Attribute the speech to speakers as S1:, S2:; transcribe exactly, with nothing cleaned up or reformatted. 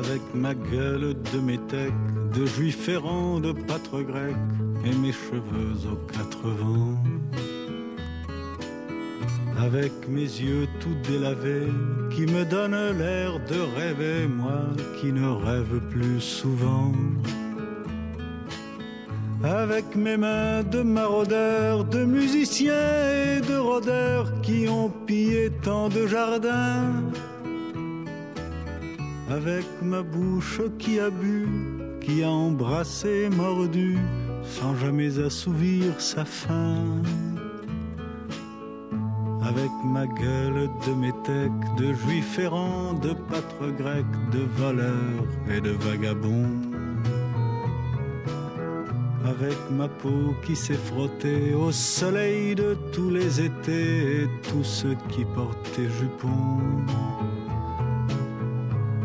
S1: avec ma gueule de métèque, de juif errant, de pâtre grec, et mes cheveux aux quatre vents. Avec mes yeux tout délavés, qui me donnent l'air de rêver, moi qui ne rêve plus souvent. Avec mes mains de maraudeurs, de musiciens et de rôdeurs qui ont pillé tant de jardins. Avec ma bouche qui a bu, qui a embrassé, mordu, sans jamais assouvir sa faim. Avec ma gueule de métèque, de juif errant, de pâtre grec, de voleur et de vagabond. Avec ma peau qui s'est frottée au soleil de tous les étés et tous ceux qui portaient jupons.